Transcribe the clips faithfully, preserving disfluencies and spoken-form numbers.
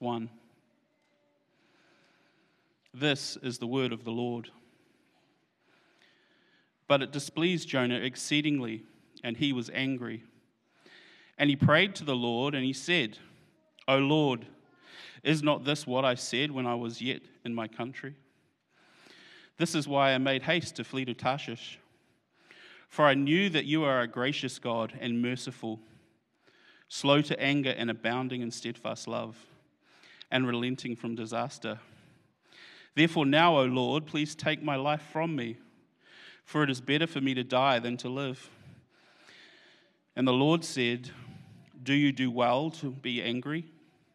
one. This is the word of the Lord. But it displeased Jonah exceedingly, and he was angry. And he prayed to the Lord, and he said, O Lord, is not this what I said when I was yet in my country? This is why I made haste to flee to Tarshish. For I knew that you are a gracious God and merciful, slow to anger and abounding in steadfast love, and relenting from disaster. Therefore now, O Lord, please take my life from me, for it is better for me to die than to live. And the Lord said, Do you do well to be angry?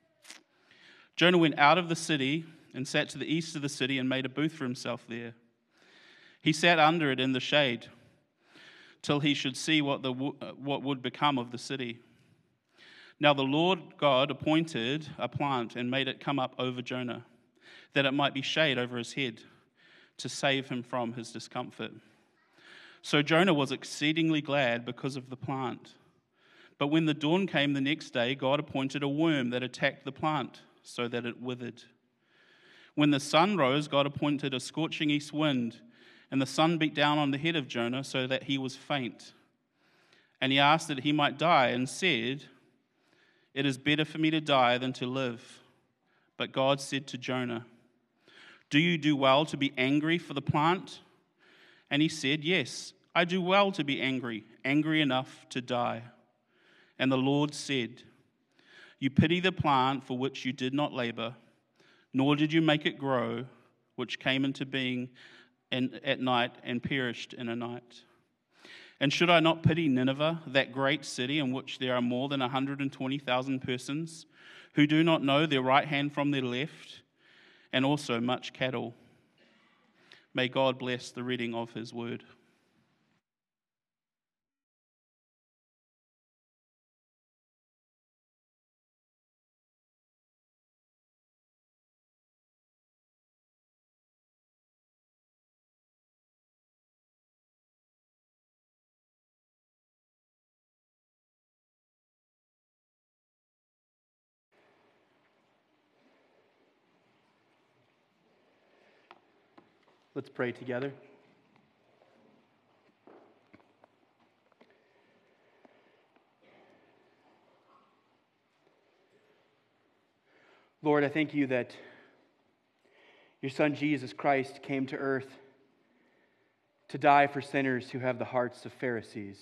Jonah went out of the city and sat to the east of the city and made a booth for himself there. He sat under it in the shade till he should see what the what would become of the city. Now the Lord God appointed a plant and made it come up over Jonah, that it might be shade over his head, to save him from his discomfort. So Jonah was exceedingly glad because of the plant. But when the dawn came the next day, God appointed a worm that attacked the plant, so that it withered. When the sun rose, God appointed a scorching east wind, and the sun beat down on the head of Jonah so that he was faint. And he asked that he might die, and said, It is better for me to die than to live. But God said to Jonah, Do you do well to be angry for the plant? And he said, Yes, I do well to be angry, angry enough to die. And the Lord said, You pity the plant for which you did not labor, nor did you make it grow, which came into being in, at night and perished in a night. And should I not pity Nineveh, that great city in which there are more than one hundred twenty thousand persons who do not know their right hand from their left, and also much cattle? May God bless the reading of his word. Let's pray together. Lord, I thank you that your Son Jesus Christ came to earth to die for sinners who have the hearts of Pharisees.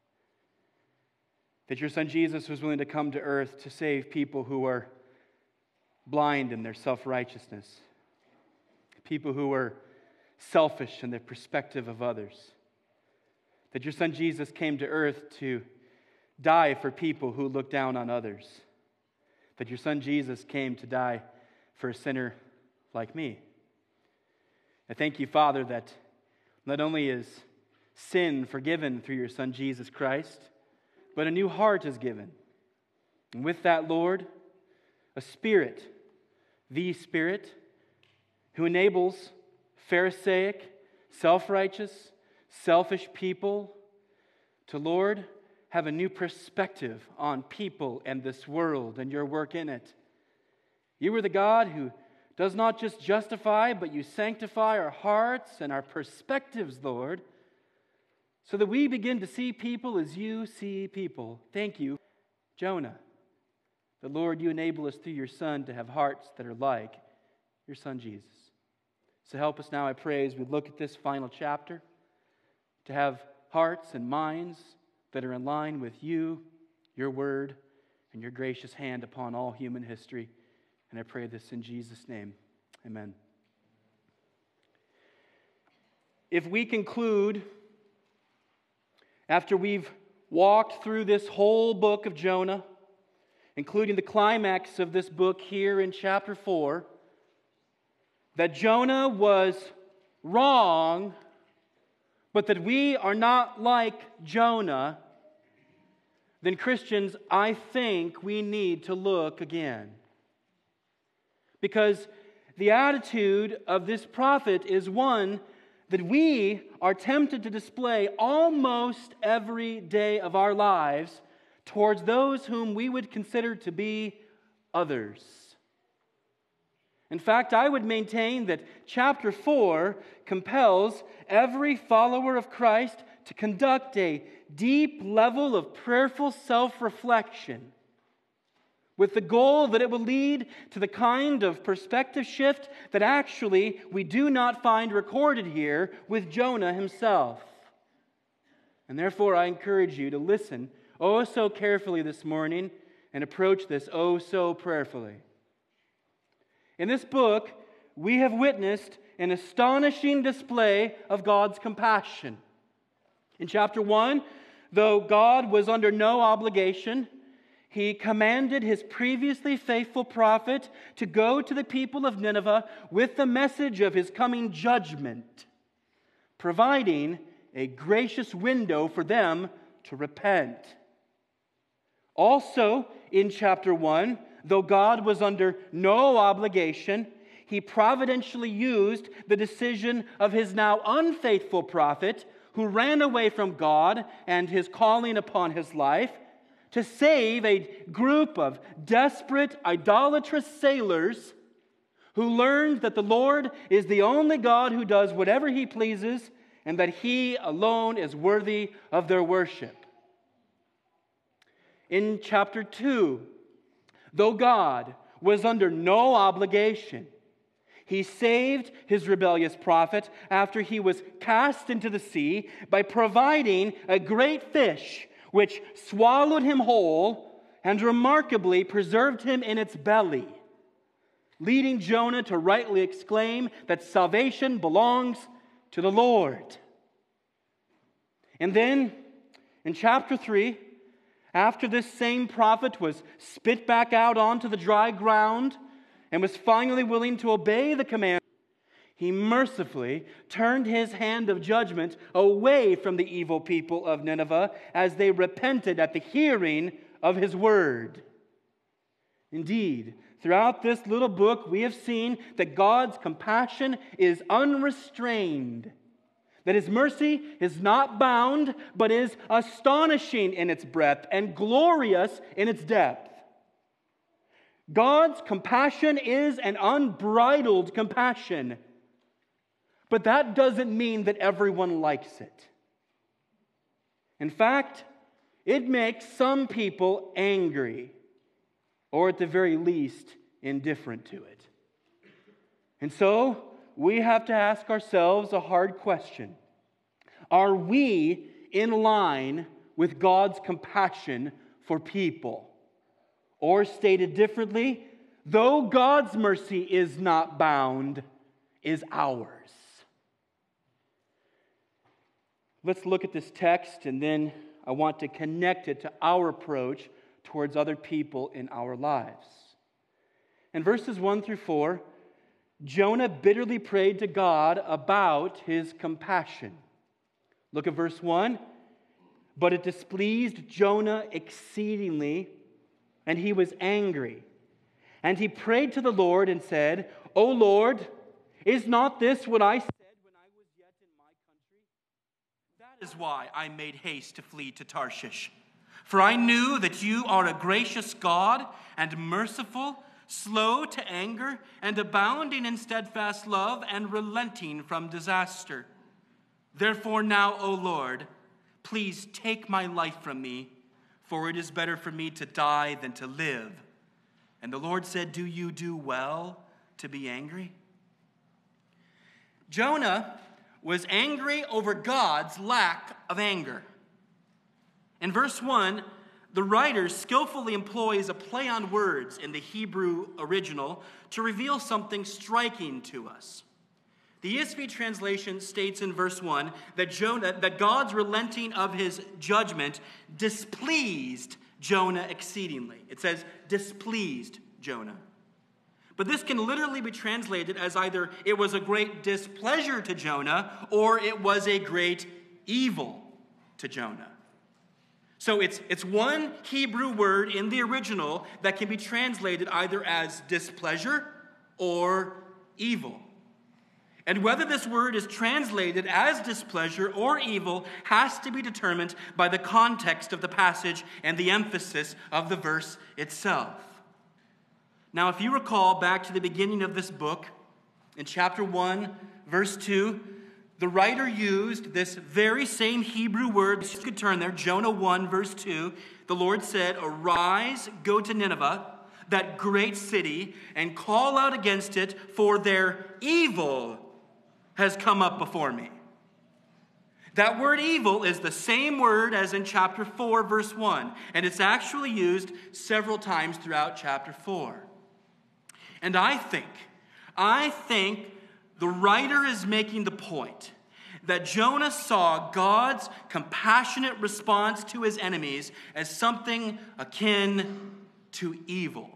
That your Son Jesus was willing to come to earth to save people who are blind in their self-righteousness, people who are selfish in the perspective of others. That your Son Jesus came to earth to die for people who look down on others. That your Son Jesus came to die for a sinner like me. I thank you, Father, that not only is sin forgiven through your Son Jesus Christ, but a new heart is given. And with that, Lord, a Spirit, the Spirit, who enables Pharisaic, self-righteous, selfish people to, Lord, have a new perspective on people and this world and your work in it. You are the God who does not just justify, but you sanctify our hearts and our perspectives, Lord, so that we begin to see people as you see people. Thank you, Jonah. The Lord, you enable us through your Son to have hearts that are like your Son Jesus. So help us now, I pray, as we look at this final chapter, to have hearts and minds that are in line with you, your word, and your gracious hand upon all human history. And I pray this in Jesus' name. Amen. If we conclude, after we've walked through this whole book of Jonah, including the climax of this book here in chapter four, that Jonah was wrong, but that we are not like Jonah, then Christians, I think we need to look again. Because the attitude of this prophet is one that we are tempted to display almost every day of our lives towards those whom we would consider to be others. In fact, I would maintain that chapter four compels every follower of Christ to conduct a deep level of prayerful self-reflection, with the goal that it will lead to the kind of perspective shift that actually we do not find recorded here with Jonah himself. And therefore, I encourage you to listen oh so carefully this morning and approach this oh so prayerfully. In this book, we have witnessed an astonishing display of God's compassion. In chapter one, though God was under no obligation, He commanded His previously faithful prophet to go to the people of Nineveh with the message of His coming judgment, providing a gracious window for them to repent. Also, in chapter one, though God was under no obligation, He providentially used the decision of His now unfaithful prophet, who ran away from God and His calling upon his life, to save a group of desperate, idolatrous sailors who learned that the Lord is the only God who does whatever He pleases and that He alone is worthy of their worship. In chapter two, though God was under no obligation, He saved His rebellious prophet after he was cast into the sea by providing a great fish which swallowed him whole and remarkably preserved him in its belly, leading Jonah to rightly exclaim that salvation belongs to the Lord. And then, in chapter three, after this same prophet was spit back out onto the dry ground and was finally willing to obey the command, He mercifully turned His hand of judgment away from the evil people of Nineveh as they repented at the hearing of His word. Indeed, throughout this little book, we have seen that God's compassion is unrestrained, that His mercy is not bound, but is astonishing in its breadth and glorious in its depth. God's compassion is an unbridled compassion, but that doesn't mean that everyone likes it. In fact, it makes some people angry, or at the very least, indifferent to it. And so, we have to ask ourselves a hard question. Are we in line with God's compassion for people? Or stated differently, though God's mercy is not bound, is ours. Let's look at this text, and then I want to connect it to our approach towards other people in our lives. In verses one through four, Jonah bitterly prayed to God about his compassion. Look at verse one. But it displeased Jonah exceedingly, and he was angry. And he prayed to the Lord and said, O Lord, is not this what I said when I was yet in my country? That is why I made haste to flee to Tarshish. For I knew that you are a gracious God and merciful, slow to anger, and abounding in steadfast love, and relenting from disaster. Therefore now, O Lord, please take my life from me, for it is better for me to die than to live. And the Lord said, do you do well to be angry? Jonah was angry over God's lack of anger. In verse one, the writer skillfully employs a play on words in the Hebrew original to reveal something striking to us. The E S V translation states in verse one that Jonah, that God's relenting of his judgment displeased Jonah exceedingly. It says displeased Jonah. But this can literally be translated as either it was a great displeasure to Jonah or it was a great evil to Jonah. So it's, it's one Hebrew word in the original that can be translated either as displeasure or evil. And whether this word is translated as displeasure or evil has to be determined by the context of the passage and the emphasis of the verse itself. Now, if you recall back to the beginning of this book, in chapter one, verse two, the writer used this very same Hebrew word. You could turn there, Jonah one, verse two. The Lord said, "Arise, go to Nineveh, that great city, and call out against it, for their evil has come up before me." That word evil is the same word as in chapter four, verse one, and it's actually used several times throughout chapter four. And I think, I think the writer is making the point that Jonah saw God's compassionate response to his enemies as something akin to evil.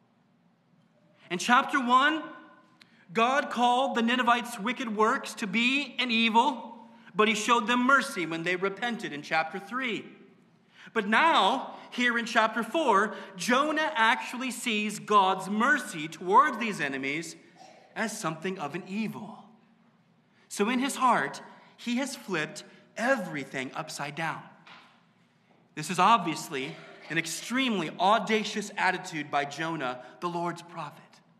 In chapter one, God called the Ninevites' wicked works to be an evil, but he showed them mercy when they repented in chapter three. But now, here in chapter four, Jonah actually sees God's mercy towards these enemies as something of an evil. So in his heart, he has flipped everything upside down. This is obviously an extremely audacious attitude by Jonah, the Lord's prophet.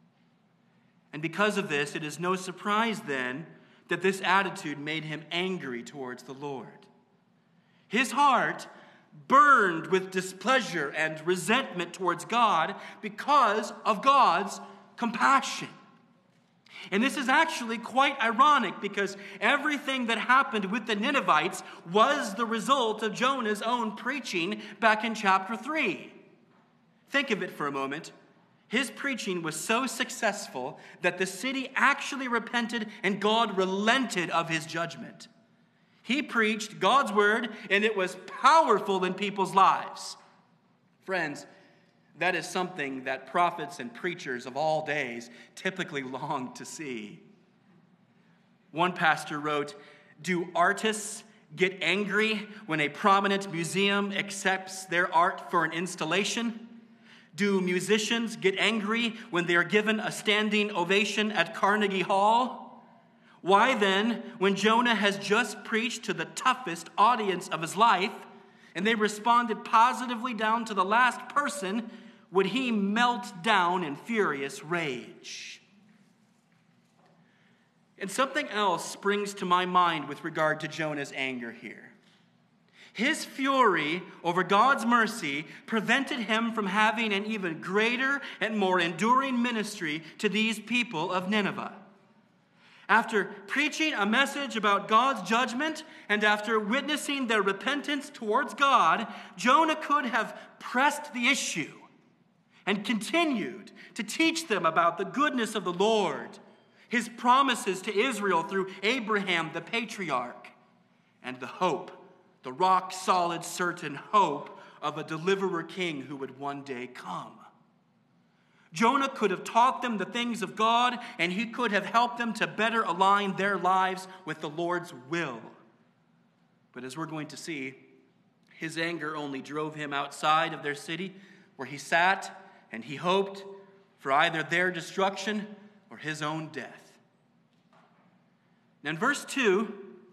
And because of this, it is no surprise then that this attitude made him angry towards the Lord. His heart burned with displeasure and resentment towards God because of God's compassion. And this is actually quite ironic because everything that happened with the Ninevites was the result of Jonah's own preaching back in chapter three. Think of it for a moment. His preaching was so successful that the city actually repented and God relented of his judgment. He preached God's word, and it was powerful in people's lives. Friends, that is something that prophets and preachers of all days typically long to see. One pastor wrote, "Do artists get angry when a prominent museum accepts their art for an installation? Do musicians get angry when they are given a standing ovation at Carnegie Hall? Why then, when Jonah has just preached to the toughest audience of his life, and they responded positively down to the last person, would he melt down in furious rage?" And something else springs to my mind with regard to Jonah's anger here. His fury over God's mercy prevented him from having an even greater and more enduring ministry to these people of Nineveh. After preaching a message about God's judgment and after witnessing their repentance towards God, Jonah could have pressed the issue and continued to teach them about the goodness of the Lord, his promises to Israel through Abraham the patriarch, and the hope, the rock-solid, certain hope of a deliverer king who would one day come. Jonah could have taught them the things of God, and he could have helped them to better align their lives with the Lord's will. But as we're going to see, his anger only drove him outside of their city, where he sat and he hoped for either their destruction or his own death. Now in verse two,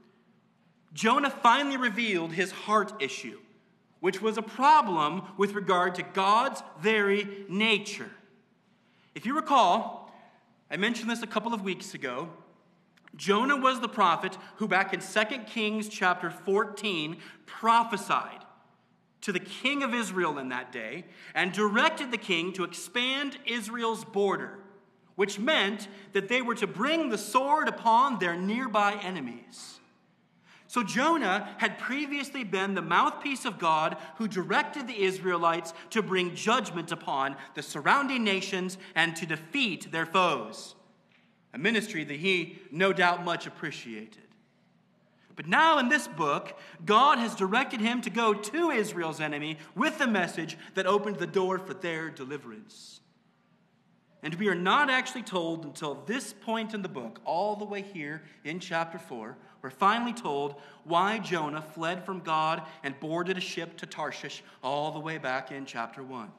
Jonah finally revealed his heart issue, which was a problem with regard to God's very nature. If you recall, I mentioned this a couple of weeks ago. Jonah was the prophet who back in Second Kings chapter fourteen prophesied to the king of Israel in that day and directed the king to expand Israel's border, which meant that they were to bring the sword upon their nearby enemies. So Jonah had previously been the mouthpiece of God who directed the Israelites to bring judgment upon the surrounding nations and to defeat their foes, a ministry that he no doubt much appreciated. But now in this book, God has directed him to go to Israel's enemy with the message that opened the door for their deliverance. And we are not actually told until this point in the book, all the way here in chapter four, we're finally told why Jonah fled from God and boarded a ship to Tarshish all the way back in chapter one.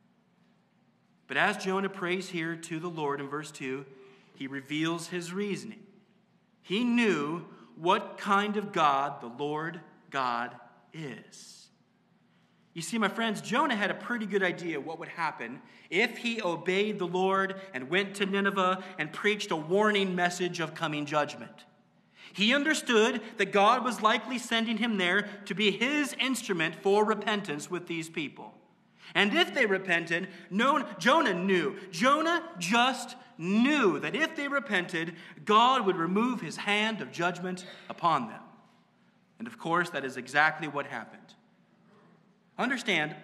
But as Jonah prays here to the Lord in verse two, he reveals his reasoning. He knew what kind of God the Lord God is. You see, my friends, Jonah had a pretty good idea what would happen if he obeyed the Lord and went to Nineveh and preached a warning message of coming judgment. He understood that God was likely sending him there to be his instrument for repentance with these people. And if they repented, no, Jonah knew. Jonah just knew that if they repented, God would remove his hand of judgment upon them. And of course, that is exactly what happened. Understand,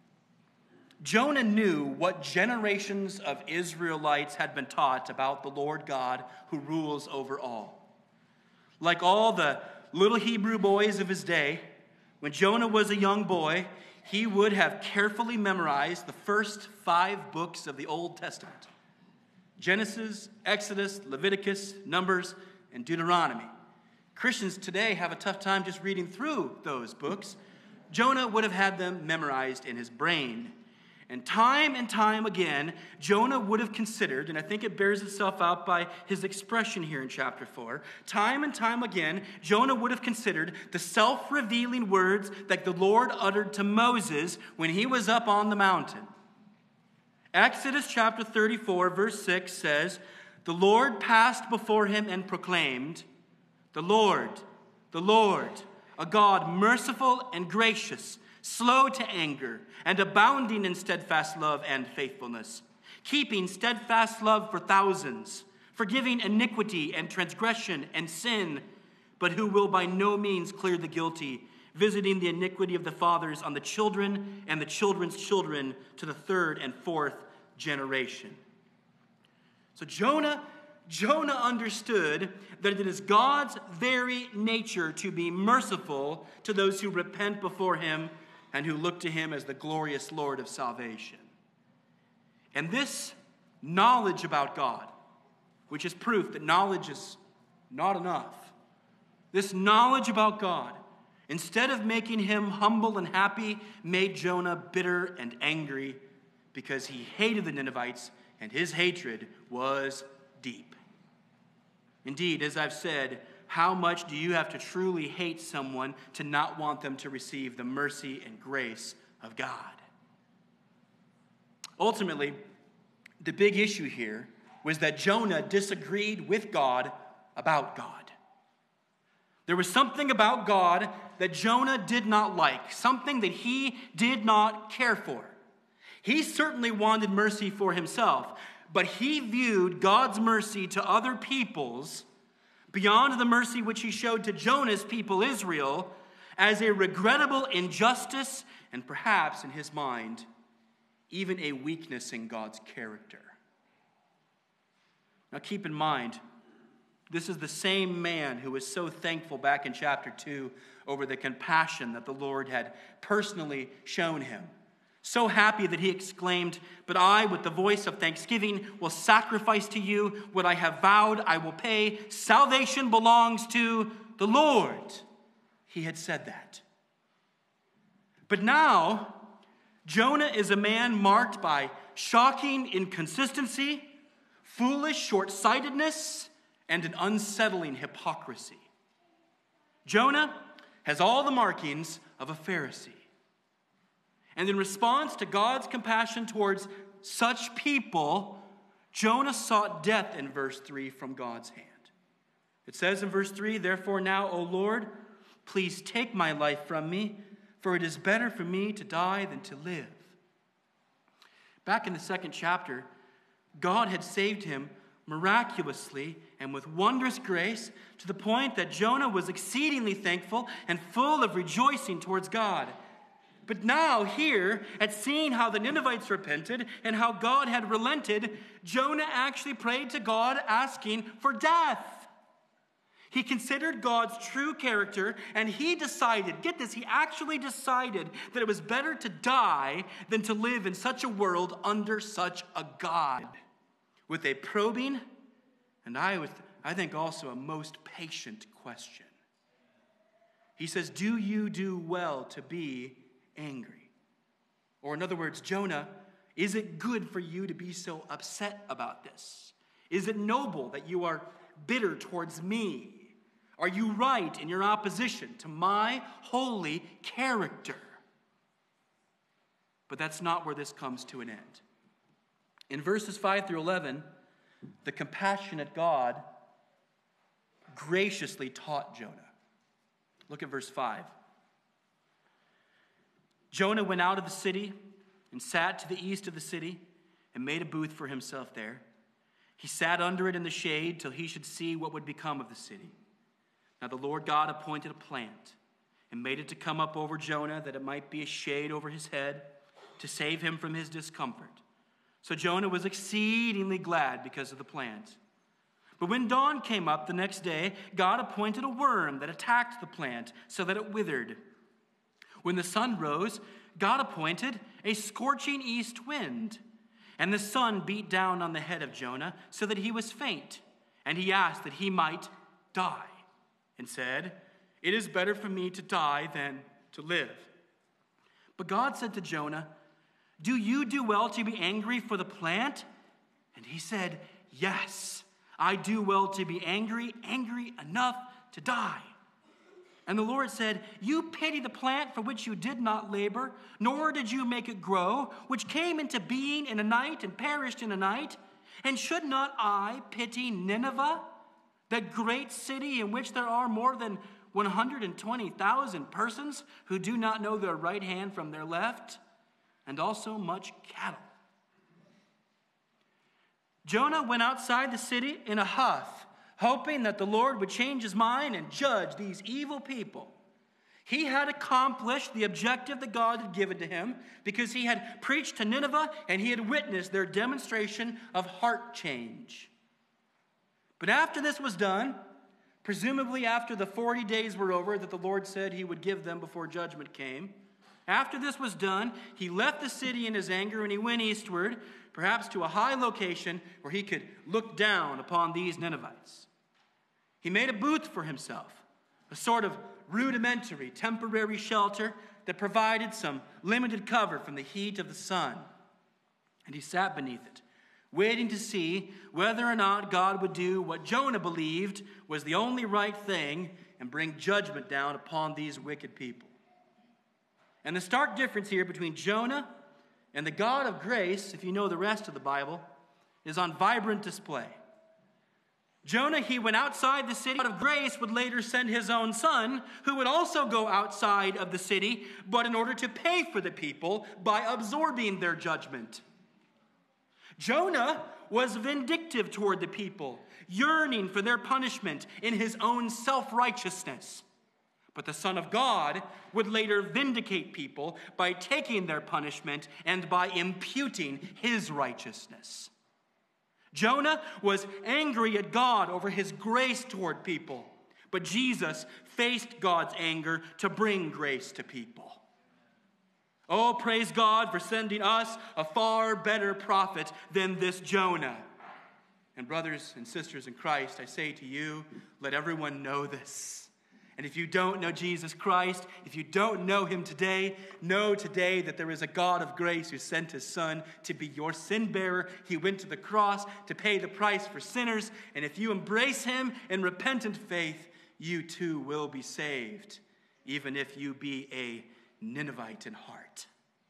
Jonah knew what generations of Israelites had been taught about the Lord God who rules over all. Like all the little Hebrew boys of his day, when Jonah was a young boy, he would have carefully memorized the first five books of the Old Testament: Genesis, Exodus, Leviticus, Numbers, and Deuteronomy. Christians today have a tough time just reading through those books. Jonah would have had them memorized in his brain. And time and time again, Jonah would have considered, and I think it bears itself out by his expression here in chapter four, time and time again, Jonah would have considered the self-revealing words that the Lord uttered to Moses when he was up on the mountain. Exodus chapter thirty-four, verse six says, "The Lord passed before him and proclaimed, 'The Lord, the Lord, a God merciful and gracious, slow to anger, and abounding in steadfast love and faithfulness, keeping steadfast love for thousands, forgiving iniquity and transgression and sin, but who will by no means clear the guilty, visiting the iniquity of the fathers on the children and the children's children to the third and fourth generation.'" So Jonah, Jonah understood that it is God's very nature to be merciful to those who repent before him and who look to him as the glorious Lord of salvation. And this knowledge about God, which is proof that knowledge is not enough, this knowledge about God, instead of making him humble and happy, made Jonah bitter and angry because he hated the Ninevites and his hatred was deep. Indeed, as I've said, how much do you have to truly hate someone to not want them to receive the mercy and grace of God? Ultimately, the big issue here was that Jonah disagreed with God about God. There was something about God that Jonah did not like, something that he did not care for. He certainly wanted mercy for himself, but he viewed God's mercy to other peoples, beyond the mercy which he showed to Jonah's people Israel, as a regrettable injustice and perhaps, in his mind, even a weakness in God's character. Now keep in mind, this is the same man who was so thankful back in chapter two over the compassion that the Lord had personally shown him. So happy that he exclaimed, "But I, with the voice of thanksgiving, will sacrifice to you what I have vowed I will pay. Salvation belongs to the Lord." He had said that. But now, Jonah is a man marked by shocking inconsistency, foolish short-sightedness, and an unsettling hypocrisy. Jonah has all the markings of a Pharisee. And in response to God's compassion towards such people, Jonah sought death in verse three from God's hand. It says in verse three, "Therefore now, O Lord, please take my life from me, for it is better for me to die than to live." Back in the second chapter, God had saved him miraculously and with wondrous grace to the point that Jonah was exceedingly thankful and full of rejoicing towards God. But now here, at seeing how the Ninevites repented and how God had relented, Jonah actually prayed to God asking for death. He considered God's true character, and he decided, get this, he actually decided that it was better to die than to live in such a world under such a God. With a probing, and I, was, I think also a most patient question. He says, "Do you do well to be angry?" Or in other words, Jonah, is it good for you to be so upset about this? Is it noble that you are bitter towards me? Are you right in your opposition to my holy character? But that's not where this comes to an end. In verses five through eleven, the compassionate God graciously taught Jonah. Look at verse five. Jonah went out of the city and sat to the east of the city and made a booth for himself there. He sat under it in the shade till he should see what would become of the city. Now the Lord God appointed a plant and made it to come up over Jonah, that it might be a shade over his head, to save him from his discomfort. So Jonah was exceedingly glad because of the plant. But when dawn came up the next day, God appointed a worm that attacked the plant so that it withered. When the sun rose, God appointed a scorching east wind, and the sun beat down on the head of Jonah so that he was faint, and he asked that he might die, and said, "It is better for me to die than to live." But God said to Jonah, "Do you do well to be angry for the plant?" And he said, "Yes, I do well to be angry, angry enough to die." And the Lord said, "You pity the plant for which you did not labor, nor did you make it grow, which came into being in a night and perished in a night. And should not I pity Nineveh, that great city in which there are more than one hundred twenty thousand persons who do not know their right hand from their left, and also much cattle?" Jonah went outside the city in a huff, hoping that the Lord would change his mind and judge these evil people. He had accomplished the objective that God had given to him because he had preached to Nineveh and he had witnessed their demonstration of heart change. But after this was done, presumably after the forty days were over that the Lord said he would give them before judgment came, after this was done, he left the city in his anger and he went eastward, perhaps to a high location where he could look down upon these Ninevites. He made a booth for himself, a sort of rudimentary, temporary shelter that provided some limited cover from the heat of the sun. And he sat beneath it, waiting to see whether or not God would do what Jonah believed was the only right thing and bring judgment down upon these wicked people. And the stark difference here between Jonah and the God of grace, if you know the rest of the Bible, is on vibrant display. Jonah, he went outside the city. God of grace would later send his own son, who would also go outside of the city, but in order to pay for the people by absorbing their judgment. Jonah was vindictive toward the people, yearning for their punishment in his own self-righteousness. But the Son of God would later vindicate people by taking their punishment and by imputing his righteousness. Jonah was angry at God over his grace toward people, but Jesus faced God's anger to bring grace to people. Oh, praise God for sending us a far better prophet than this Jonah. And brothers and sisters in Christ, I say to you, let everyone know this. And if you don't know Jesus Christ, if you don't know him today, know today that there is a God of grace who sent his son to be your sin bearer. He went to the cross to pay the price for sinners. And if you embrace him in repentant faith, you too will be saved, even if you be a Ninevite in heart.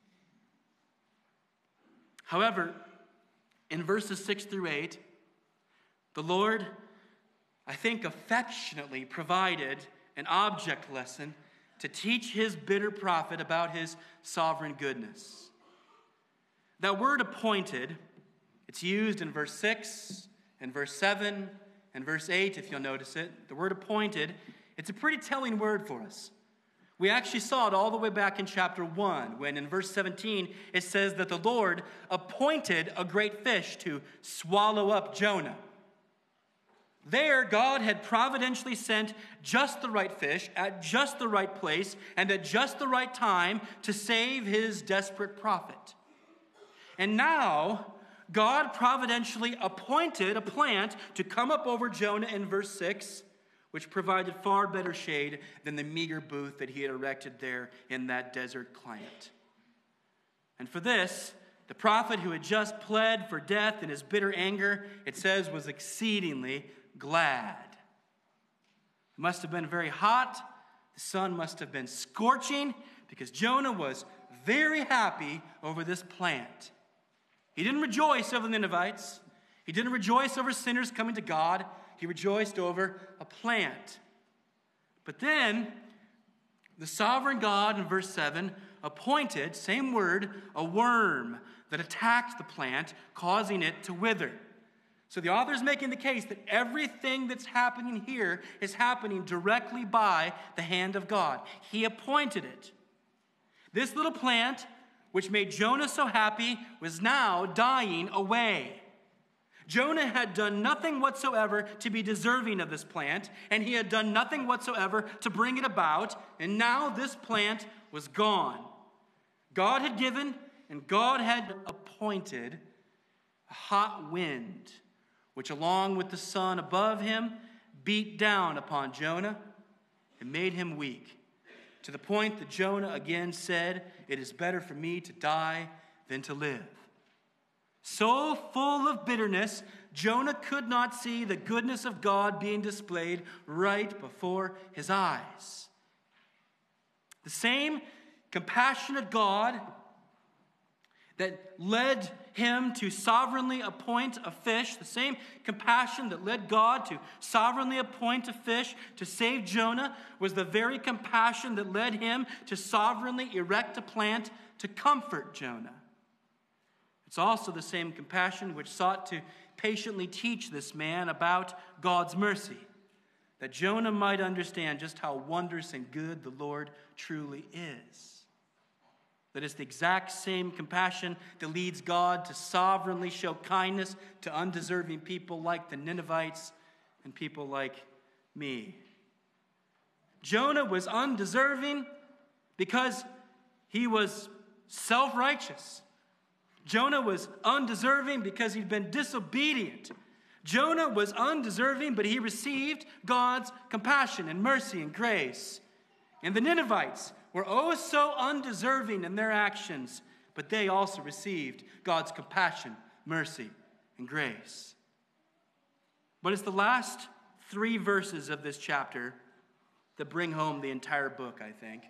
However, in verses six through eight, the Lord, I think, affectionately provided an object lesson to teach his bitter prophet about his sovereign goodness. That word appointed, it's used in verse six and verse seven and verse eight, if you'll notice it. The word appointed, it's a pretty telling word for us. We actually saw it all the way back in chapter one, when in verse seventeen it says that the Lord appointed a great fish to swallow up Jonah. There, God had providentially sent just the right fish at just the right place and at just the right time to save his desperate prophet. And now, God providentially appointed a plant to come up over Jonah in verse six, which provided far better shade than the meager booth that he had erected there in that desert climate. And for this, the prophet who had just pled for death in his bitter anger, it says, was exceedingly glad. It must have been very hot. The sun must have been scorching because Jonah was very happy over this plant. He didn't rejoice over the Ninevites. He didn't rejoice over sinners coming to God. He rejoiced over a plant. But then, the sovereign God, in verse seven, appointed, same word, a worm that attacked the plant, causing it to wither. So the author is making the case that everything that's happening here is happening directly by the hand of God. He appointed it. This little plant, which made Jonah so happy, was now dying away. Jonah had done nothing whatsoever to be deserving of this plant, and he had done nothing whatsoever to bring it about, and now this plant was gone. God had given, and God had appointed a hot wind, which along with the sun above him beat down upon Jonah and made him weak, to the point that Jonah again said, "It is better for me to die than to live." So full of bitterness, Jonah could not see the goodness of God being displayed right before his eyes. The same compassionate God that led him to sovereignly appoint a fish, the same compassion that led God to sovereignly appoint a fish to save Jonah, was the very compassion that led him to sovereignly erect a plant to comfort Jonah. It's also the same compassion which sought to patiently teach this man about God's mercy, that Jonah might understand just how wondrous and good the Lord truly is. That is the exact same compassion that leads God to sovereignly show kindness to undeserving people like the Ninevites and people like me. Jonah was undeserving because he was self-righteous. Jonah was undeserving because he'd been disobedient. Jonah was undeserving, but he received God's compassion and mercy and grace. And the Ninevites were oh so undeserving in their actions, but they also received God's compassion, mercy, and grace. But it's the last three verses of this chapter that bring home the entire book, I think.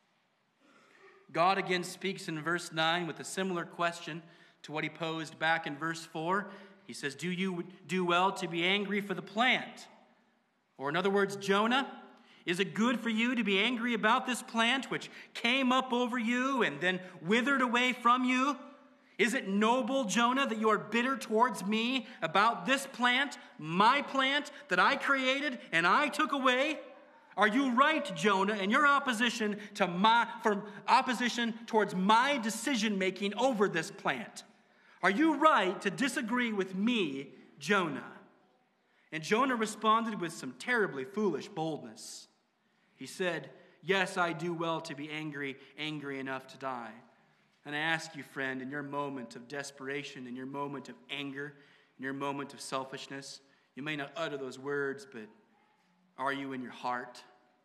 God again speaks in verse nine with a similar question to what he posed back in verse four. He says, "Do you do well to be angry for the plant?" Or in other words, Jonah, is it good for you to be angry about this plant which came up over you and then withered away from you? Is it noble, Jonah, that you are bitter towards me about this plant, my plant that I created and I took away? Are you right, Jonah, in your opposition to my for opposition towards my decision-making over this plant? Are you right to disagree with me, Jonah? And Jonah responded with some terribly foolish boldness. He said, "Yes, I do well to be angry, angry enough to die." And I ask you, friend, in your moment of desperation, in your moment of anger, in your moment of selfishness, you may not utter those words, but are you in your heart?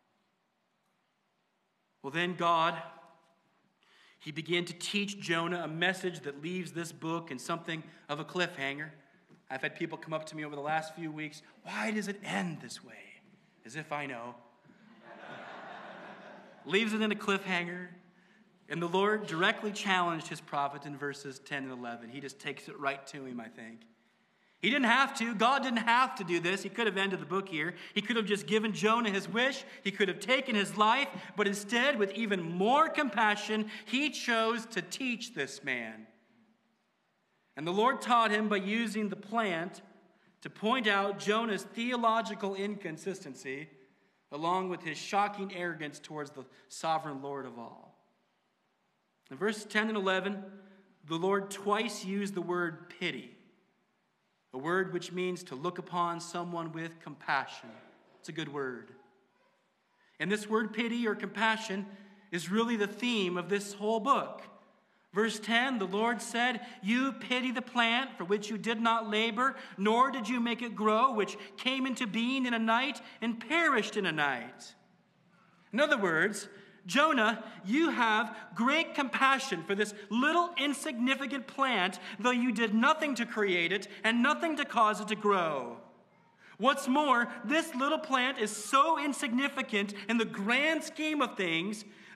Well, then God, he began to teach Jonah a message that leaves this book in something of a cliffhanger. I've had people come up to me over the last few weeks, "Why does it end this way?" As if I know. Leaves it in a cliffhanger. And the Lord directly challenged his prophet in verses ten and eleven. He just takes it right to him, I think. He didn't have to. God didn't have to do this. He could have ended the book here. He could have just given Jonah his wish. He could have taken his life. But instead, with even more compassion, he chose to teach this man. And the Lord taught him by using the plant to point out Jonah's theological inconsistency, along with his shocking arrogance towards the sovereign Lord of all. In verses ten and eleven, the Lord twice used the word pity, a word which means to look upon someone with compassion. It's a good word. And this word pity or compassion is really the theme of this whole book. Verse ten, the Lord said, "You pity the plant for which you did not labor, nor did you make it grow, which came into being in a night and perished in a night." In other words, Jonah, you have great compassion for this little insignificant plant, though you did nothing to create it and nothing to cause it to grow. What's more, this little plant is so insignificant in the grand scheme of things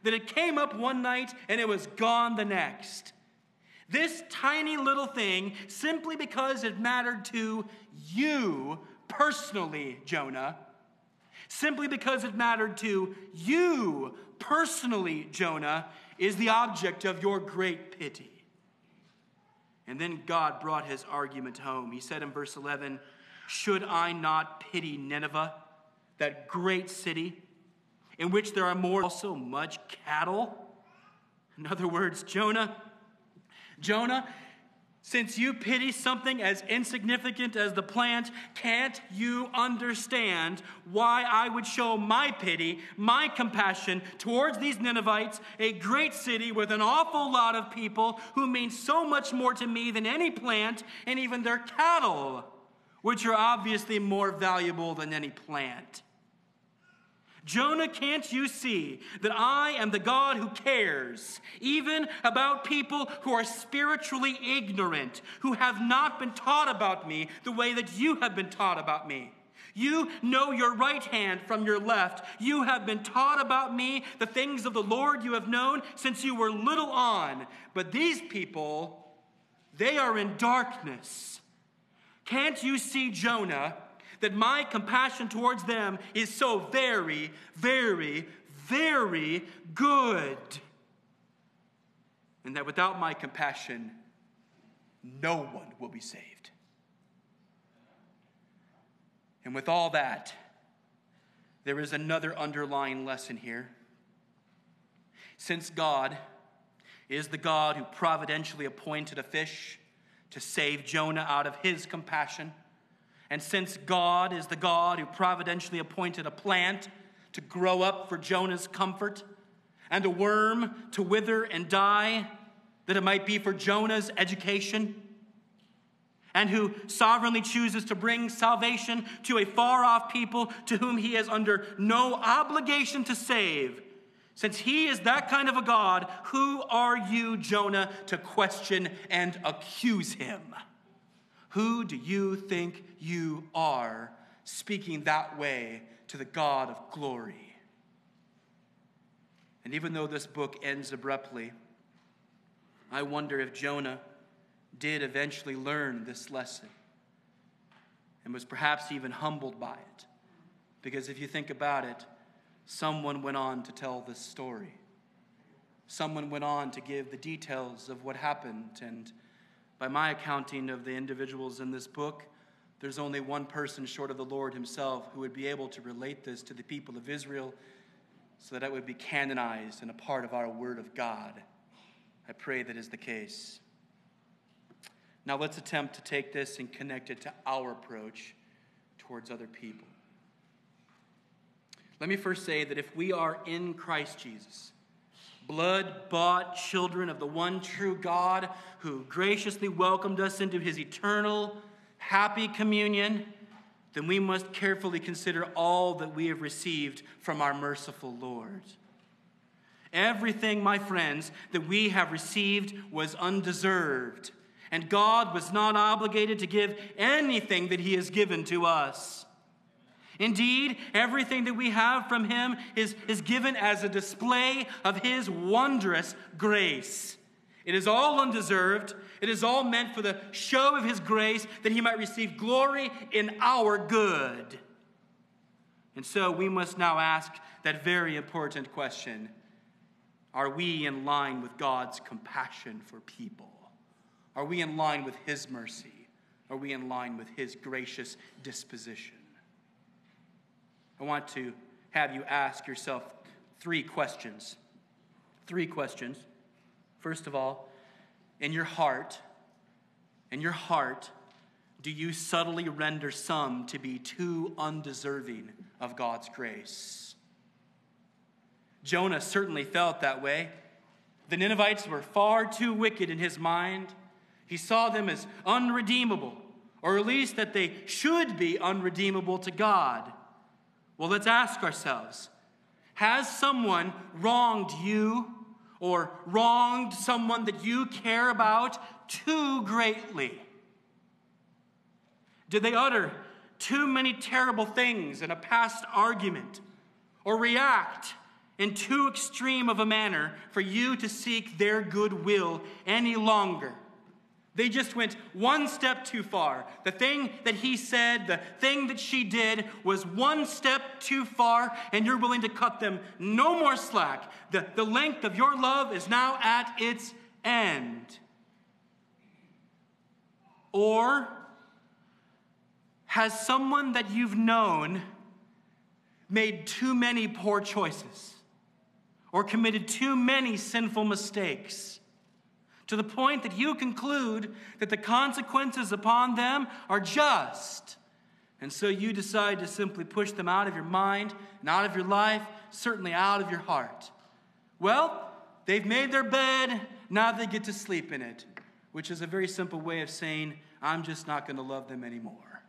that it came up one night and it was gone the next. This tiny little thing, simply because it mattered to you personally, Jonah, simply because it mattered to you personally, Jonah, is the object of your great pity. And then God brought his argument home. He said in verse eleven, should I not pity Nineveh, that great city, in which there are more also much cattle? In other words, Jonah, Jonah, since you pity something as insignificant as the plant, can't you understand why I would show my pity, my compassion towards these Ninevites, a great city with an awful lot of people who mean so much more to me than any plant and even their cattle, which are obviously more valuable than any plant? Jonah, can't you see that I am the God who cares, even about people who are spiritually ignorant, who have not been taught about me the way that you have been taught about me? You know your right hand from your left. You have been taught about me, the things of the Lord you have known since you were little on. But these people, they are in darkness. Can't you see, Jonah, that my compassion towards them is so very, very, very good? And that without my compassion, no one will be saved. And with all that, there is another underlying lesson here. Since God is the God who providentially appointed a fish to save Jonah out of his compassion, and since God is the God who providentially appointed a plant to grow up for Jonah's comfort, and a worm to wither and die, that it might be for Jonah's education, and who sovereignly chooses to bring salvation to a far-off people to whom he is under no obligation to save, since he is that kind of a God, who are you, Jonah, to question and accuse him? Who do you think you are, speaking that way to the God of glory? And even though this book ends abruptly, I wonder if Jonah did eventually learn this lesson and was perhaps even humbled by it. Because if you think about it, someone went on to tell this story. Someone went on to give the details of what happened. And by my accounting of the individuals in this book, there's only one person short of the Lord himself who would be able to relate this to the people of Israel so that it would be canonized and a part of our Word of God. I pray that is the case. Now let's attempt to take this and connect it to our approach towards other people. Let me first say that if we are in Christ Jesus, blood-bought children of the one true God who graciously welcomed us into his eternal, happy communion, then we must carefully consider all that we have received from our merciful Lord. Everything, my friends, that we have received was undeserved, and God was not obligated to give anything that he has given to us. Indeed, everything that we have from him is, is given as a display of his wondrous grace. It is all undeserved. It is all meant for the show of his grace, that he might receive glory in our good. And so we must now ask that very important question: are we in line with God's compassion for people? Are we in line with his mercy? Are we in line with his gracious disposition? I want to have you ask yourself three questions. Three questions. First of all, in your heart, in your heart, do you subtly render some to be too undeserving of God's grace? Jonah certainly felt that way. The Ninevites were far too wicked in his mind. He saw them as unredeemable, or at least that they should be unredeemable to God. Well, let's ask ourselves, has someone wronged you or wronged someone that you care about too greatly? Did they utter too many terrible things in a past argument, or react in too extreme of a manner for you to seek their goodwill any longer. They just went one step too far. The thing that he said, the thing that she did was one step too far, and you're willing to cut them no more slack. The, the length of your love is now at its end. Or has someone that you've known made too many poor choices or committed too many sinful mistakes to the point that you conclude that the consequences upon them are just, and so you decide to simply push them out of your mind and out of your life, certainly out of your heart? Well, they've made their bed, now they get to sleep in it, which is a very simple way of saying, I'm just not going to love them anymore.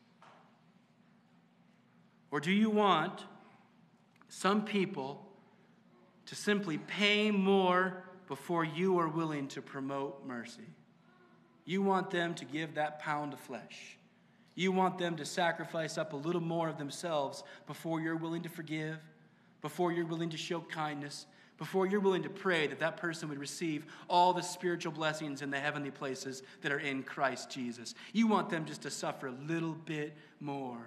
Or do you want some people to simply pay more before you are willing to promote mercy? You want them to give that pound of flesh. You want them to sacrifice up a little more of themselves before you're willing to forgive, before you're willing to show kindness, before you're willing to pray that that person would receive all the spiritual blessings in the heavenly places that are in Christ Jesus. You want them just to suffer a little bit more.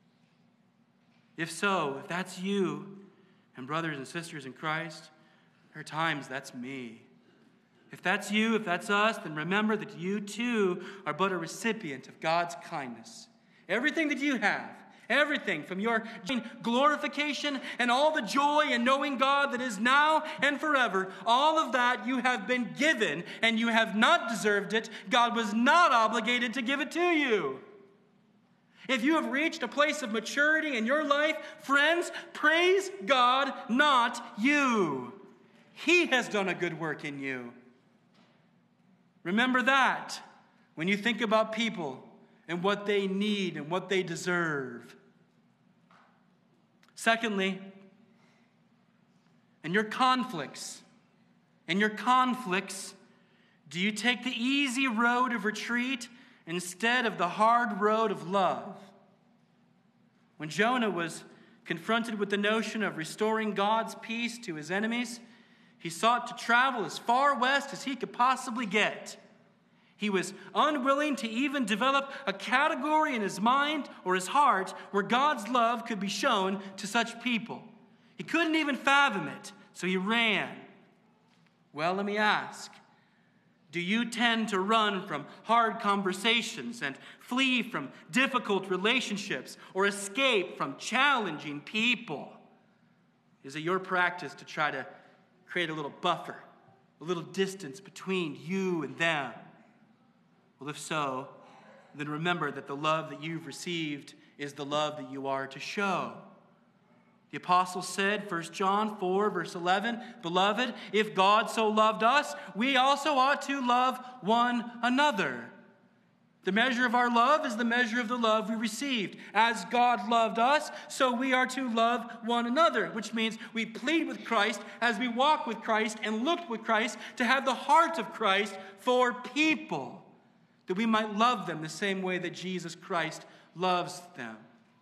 If so, if that's you, and brothers and sisters in Christ, there are times that's me. If that's you, if that's us, then remember that you too are but a recipient of God's kindness. Everything that you have, everything from your glorification and all the joy in knowing God that is now and forever, all of that you have been given, and you have not deserved it. God was not obligated to give it to you. If you have reached a place of maturity in your life, friends, praise God, not you. He has done a good work in you. Remember that when you think about people and what they need and what they deserve. Secondly, in your conflicts, in your conflicts, do you take the easy road of retreat instead of the hard road of love? When Jonah was confronted with the notion of restoring God's peace to his enemies, he sought to travel as far west as he could possibly get. He was unwilling to even develop a category in his mind or his heart where God's love could be shown to such people. He couldn't even fathom it, so he ran. Well, let me ask, do you tend to run from hard conversations and flee from difficult relationships or escape from challenging people? Is it your practice to try to create a little buffer, a little distance between you and them? Well, if so, then remember that the love that you've received is the love that you are to show. The apostle said, First John four, verse eleven, Beloved, if God so loved us, we also ought to love one another. The measure of our love is the measure of the love we received. As God loved us, so we are to love one another, which means we plead with Christ as we walk with Christ and look with Christ to have the heart of Christ for people, that we might love them the same way that Jesus Christ loves them.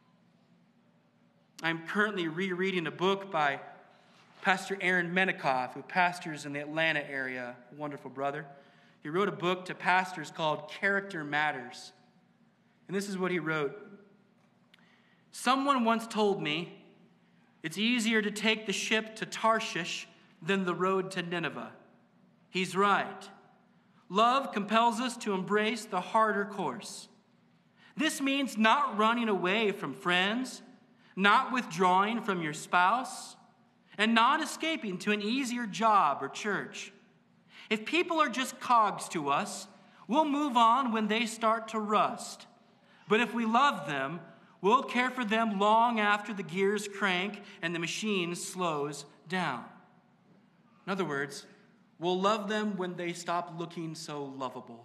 I'm currently rereading a book by Pastor Aaron Menikoff, who pastors in the Atlanta area, a wonderful brother. He wrote a book to pastors called Character Matters. And this is what he wrote. Someone once told me it's easier to take the ship to Tarshish than the road to Nineveh. He's right. Love compels us to embrace the harder course. This means not running away from friends, not withdrawing from your spouse, and not escaping to an easier job or church. If people are just cogs to us, we'll move on when they start to rust. But if we love them, we'll care for them long after the gears crank and the machine slows down. In other words, we'll love them when they stop looking so lovable.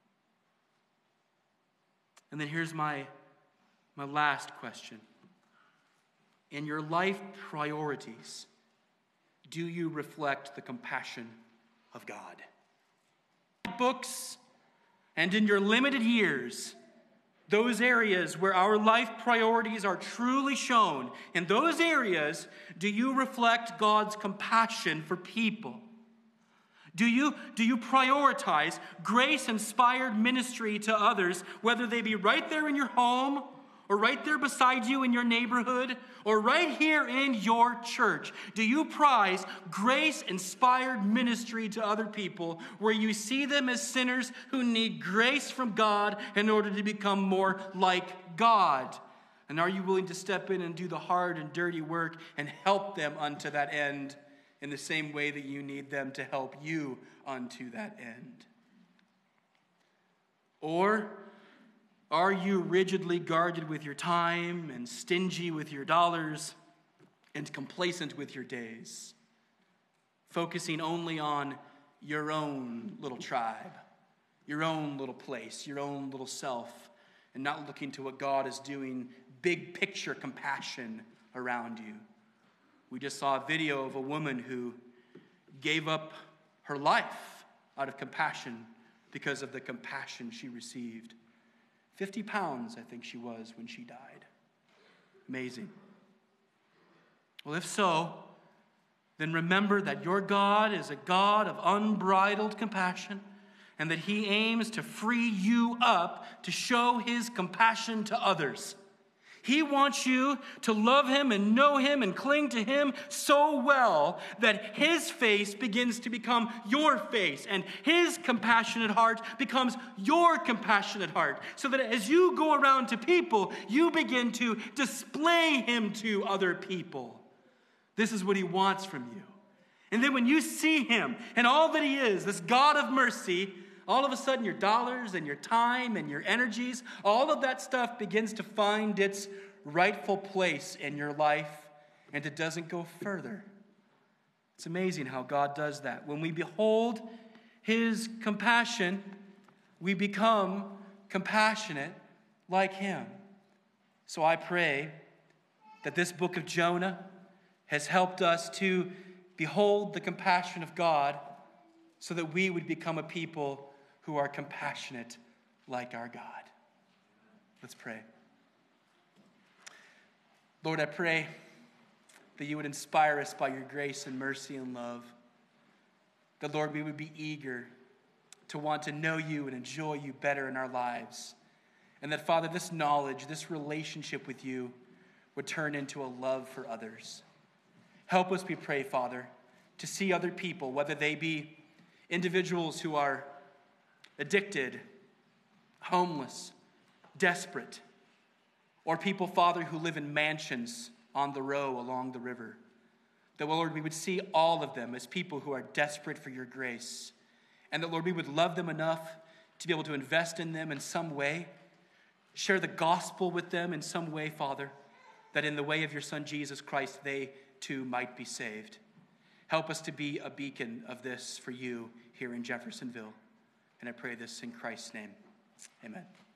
And then here's my, my last question. In your life priorities, do you reflect the compassion of God? Books, and in your limited years, those areas where our life priorities are truly shown, in those areas, do you reflect God's compassion for people? Do you, do you prioritize grace-inspired ministry to others, whether they be right there in your home, or right there beside you in your neighborhood, or right here in your church? Do you prize grace-inspired ministry to other people where you see them as sinners who need grace from God in order to become more like God? And are you willing to step in and do the hard and dirty work and help them unto that end in the same way that you need them to help you unto that end? Or are you rigidly guarded with your time and stingy with your dollars and complacent with your days, focusing only on your own little tribe, your own little place, your own little self, and not looking to what God is doing, big picture compassion around you? We just saw a video of a woman who gave up her life out of compassion because of the compassion she received. fifty pounds, I think she was, when she died. Amazing. Well, if so, then remember that your God is a God of unbridled compassion, and that he aims to free you up to show his compassion to others. He wants you to love him and know him and cling to him so well that his face begins to become your face, and his compassionate heart becomes your compassionate heart, so that as you go around to people, you begin to display him to other people. This is what he wants from you. And then when you see him and all that he is, this God of mercy, all of a sudden your dollars and your time and your energies, all of that stuff begins to find its rightful place in your life, and it doesn't go further. It's amazing how God does that. When we behold his compassion, we become compassionate like him. So I pray that this book of Jonah has helped us to behold the compassion of God, so that we would become a people who are compassionate like our God. Let's pray. Lord, I pray that you would inspire us by your grace and mercy and love. That, Lord, we would be eager to want to know you and enjoy you better in our lives. And that, Father, this knowledge, this relationship with you would turn into a love for others. Help us, we pray, Father, to see other people, whether they be individuals who are addicted, homeless, desperate, or people, Father, who live in mansions on the row along the river. That, well, Lord, we would see all of them as people who are desperate for your grace. And that, Lord, we would love them enough to be able to invest in them in some way, share the gospel with them in some way, Father, that in the way of your Son, Jesus Christ, they too might be saved. Help us to be a beacon of this for you here in Jeffersonville. And I pray this in Christ's name. Amen.